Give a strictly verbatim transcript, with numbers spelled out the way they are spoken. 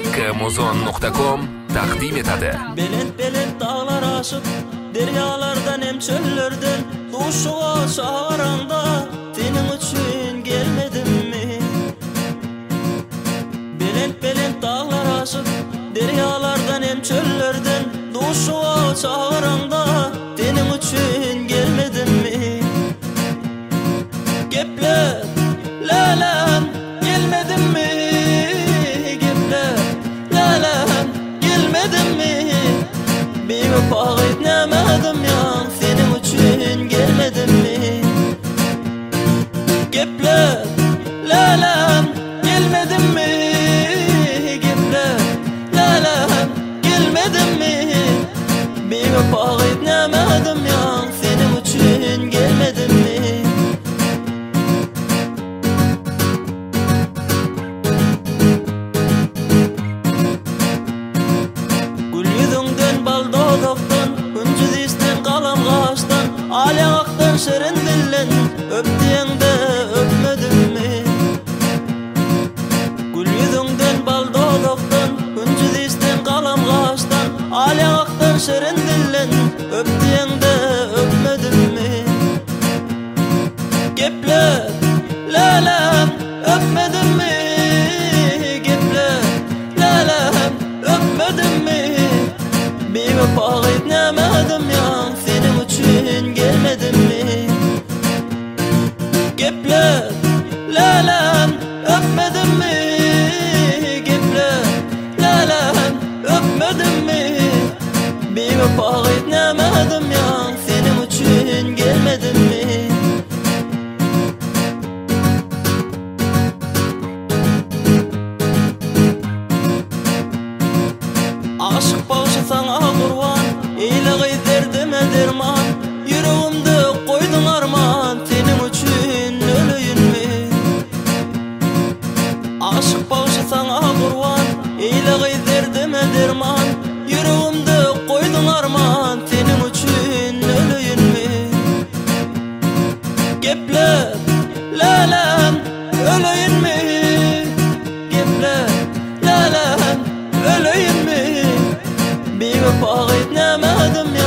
kmozon nokta com takdim etadi. Belent belent dağlar aşıp, deryalardan hem çöllerden duşuğa çağıranda senin için gelmedim mi? Belent belent dağlar aşıp, deryalardan hem çöllerden duşuğa çağıranda senin için gelmedim mi? Gepler, lalem, gelmedim mi? Gepler, lalem, gelmedim mi? Bir vefak etmedim ya, senin için gelmedim mi? Gepler, lalem, gelmedim mi? Gepler, lalem, gelmedim mi? Bir vefak etmedim ya, senin için gelmedim mi? Gül yüzünden bal dodaktan, üncü disten kalam kaştan, alyaktan şerin dillen, öptiyende öpmedim mi? Gül yüzünden bal dodaktan, üncü disten kalam kaştan, alyaktan şerin dillen, öptiyende öpmedim mi? Gepler, lalem, öpmedim mi? Gepler, lalem, öpmedim mi? Bir vefak etmedim ya, senin için gelmedim mi? Gepler, lalem, öpmedim mi? Gepler, lalem, öpmedim mi? Bir vefak etmedim ya, senin için gelmedim mi? Aşık başı sana kurban, eyle derdime derman, yüreğimde koydun arman, senin için öleyim mi? Aşık başı sana kurban, eyle derdime derman, yüreğimde koydun arman, senin için öleyim mi? Gepler, lalem, öleyim mi? Gepler, lalem, öleyim mi? Bir vefak etmedim